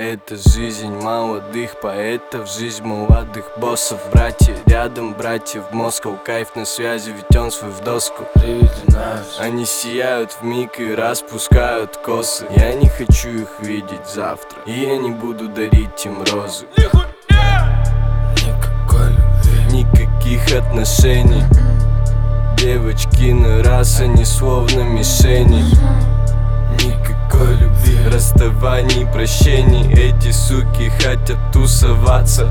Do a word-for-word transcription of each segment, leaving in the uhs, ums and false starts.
Это жизнь молодых поэтов, жизнь молодых боссов. Братья рядом, братья в Москву. Кайф на связи, ведь он свой в доску. Они сияют вмиг и распускают косы. Я не хочу их видеть завтра, и я не буду дарить им розы. Никакой любви, никаких отношений. Девочки на раз, они словно мишени. никакой любви, расставаний, прощений. Эти суки хотят тусоваться.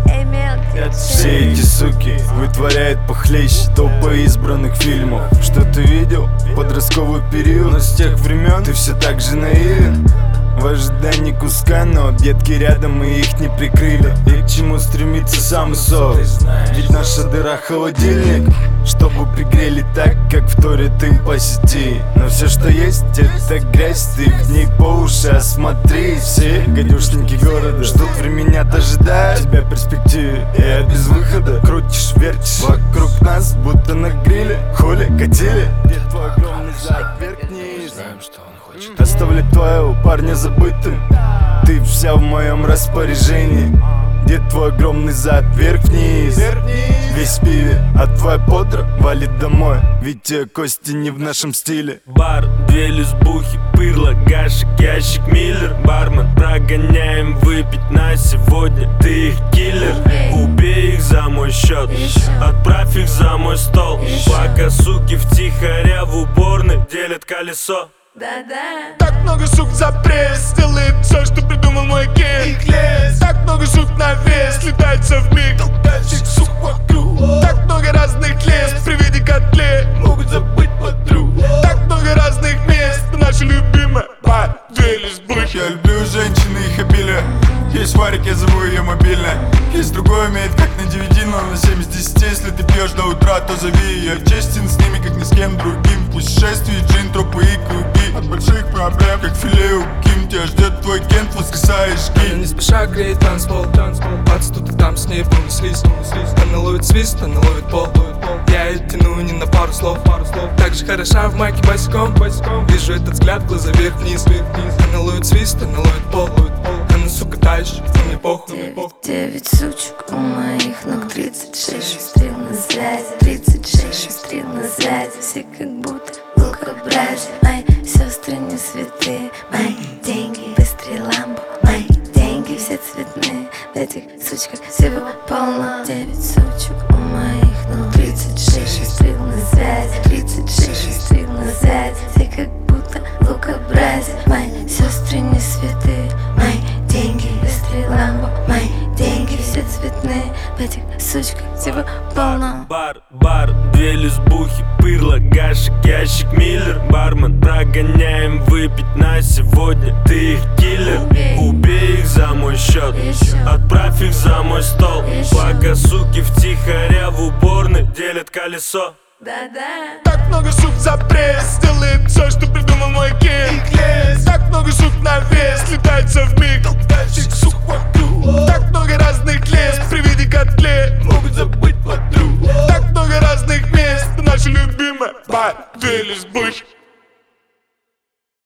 Все эти суки вытворяют похлеще топа избранных фильмов. Что ты видел? Подростковый период. Но с тех времен ты все так же наивен. В ожидании куска, но объедки рядом, и их не прикрыли. И к чему стремится сам сов? Ведь наша дыра холодильник, чтобы пригрели так, как вторят им по сети. Но все, что есть, это грязь, ты в ней по уши осмотри. Все гадюшники города ждут времени, ожидают тебя в перспективе, и от без выхода крутишь, вертишь вокруг нас, будто на гриле. Хули, катили, где твой огромный зад, вверх-вниз. знаем, что он хочет. Оставлять твоего парня забытым, ты вся в моем распоряжении. Где твой огромный зад, вверх-вниз, весь в пиве, а твоя подра валит домой, ведь те кости не в нашем стиле. Бар, две лесбухи, пырло, гашек, ящик, миллер. Бармен, прогоняем выпить на сегодня. Ты их киллер, убей их за мой счет, отправь их за мой стол. Пока суки втихаря в уборной делят колесо. Да-да. Так много сук за пресс, делает все, что придумал мой ген. Так много сук на вес, летается в миг, толкающих сук вокруг. Так много разных лес, при виде котлет могут забыть подруг. Так много разных мест, но наша любимая бар, две лесбухи. Я люблю женщин и их обилие. Есть варик, я зову ее мобильная. Есть другой умеет как на девяти, но на семь из десяти. Если ты пьешь до утра, то зови. Я честен с ними, как ни с кем другим. В путешествии джин, тропы и круги. От больших проблем, как филе у Ким. Тебя ждет твой кент, воскресаешь Я гель. не спеша греет танцпол, бац, тут и там с ней понеслись. Она ловит свист, она ловит пол. Я ее тяну не на пару слов. Так же хороша в майке босиком. Вижу этот взгляд, глаза вверх-вниз. Она ловит свист, она ловит пол. Она, сука, тащит, но мне похуй, мне похуй. Девять сучек у моих ног, тридцать шесть шестрил на связи, тридцать шесть шестрил на связи. Все как будто лукобразие. Мои сестры не святые, мои деньги быстрее ламбо. Мои деньги все цветные, в этих сучках всего полно. Девять сучек у моих ног, тридцать шесть шестрил на связи, тридцать шесть шестрил на связи. Все как будто лукобразие. Мои сестры не святые, мои деньги быстрее ламбо. Мои деньги все цветные, в этих сучках всего полно. Бар, бар, две лесбухи, пырло, гашек, ящик, миллер. Бармен, прогоняем выпить на сегодня. Ты их киллер, убей их за мой счет, отправь их за мой стол. Пока суки втихаря в уборной делят колесо. Да-да. Так много сук за пресс, делает все, что придумал мой ген.